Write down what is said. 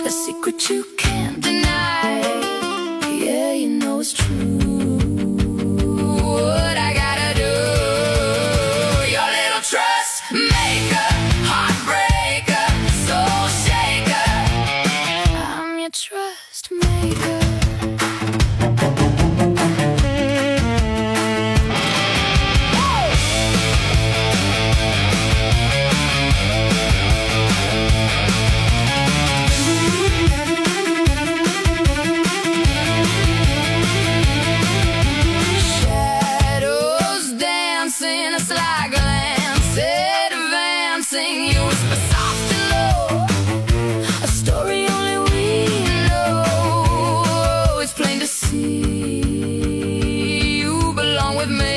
a secret you can't deny. Yeah, you know it's true. What I gotta do? Your little trust maker, heartbreaker, soul shaker. I'm your trust maker. It's like a Lancet advancing. You whisper soft and low, a story only we know. It's plain to see you belong with me.